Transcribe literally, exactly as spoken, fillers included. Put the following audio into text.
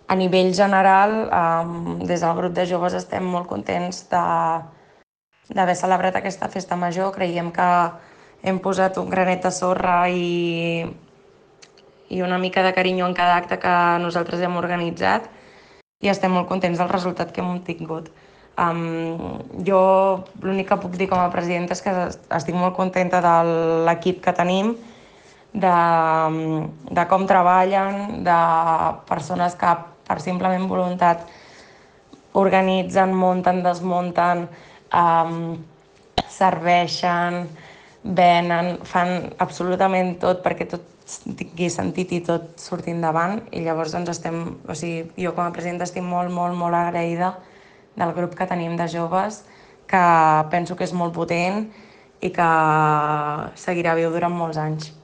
A nivell general, des del grup de joves estem molt contents d'haver celebrat aquesta festa major. Creiem que hem posat un granet de sorra i, i una mica de carinyo en cada acte que nosaltres hem organitzat i estem molt contents del resultat que hem obtingut. Um, jo l'únic que puc dir com a presidenta és que estic molt contenta de l'equip que tenim, de, de com treballen, de persones que per simplement voluntat organitzen, munten, desmunten, um, serveixen, venen, fan absolutament tot perquè tot tingui sentit i tot surti endavant. I llavors doncs estem, o sigui, jo com a presidenta estic molt, molt, molt agraïda del grup que tenim de joves, que penso que és molt potent i que seguirà viu durant molts anys.